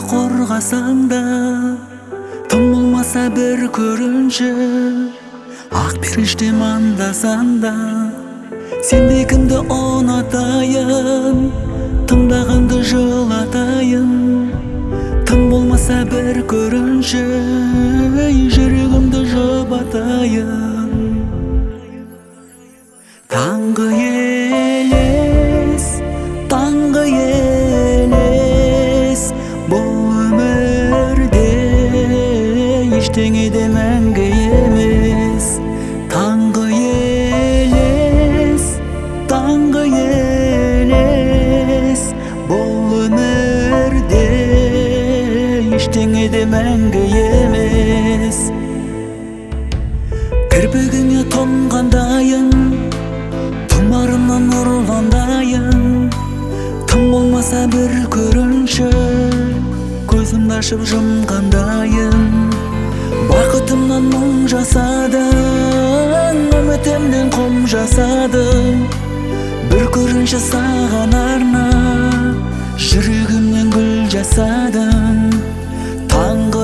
коргасаң да, тым болмаса бир көрүнчү ак периште мандасаң да, сендикимди онотайын, тыңдаганды жылатайын. Тым болмаса бир көрүнчү жүрөгүмдү жыбатайын. Таңгы елес, бул өмүрдө эчтене да мәңгі эмес. Таңгы елес, бул өмүрдө эчтене да мәңгі эмес. Кирпигиңе тонгандайын, тумарымнан нурландайын. Тым болмаса бир көрүнчү көзүмдү ачып жумгандайын. Бакытымдан мұң жасадың, үмүтүмдөн ком жасадың. Бир көрүнчү саган арнап, жүрөгүмдөн гүл жасадың. Таңгы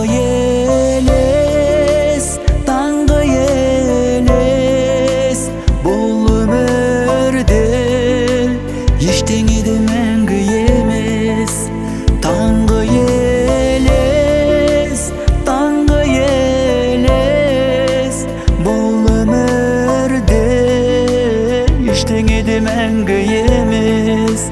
елес, бул өмүрдө эчтене да мәңгі эмес. Таңгы елес, бул өмүрдө эчтене да мәңгі эмес.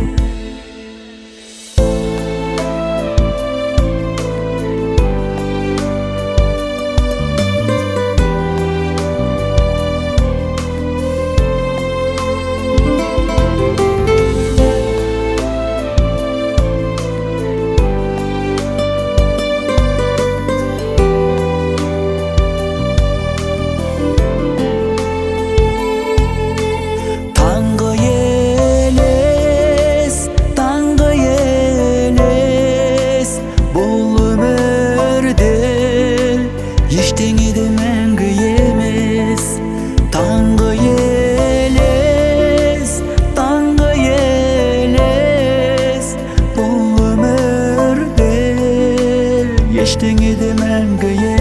Эчтене да мәңгі эмес. Таңгы елес, бул өмүрдө эчтене да мәңгі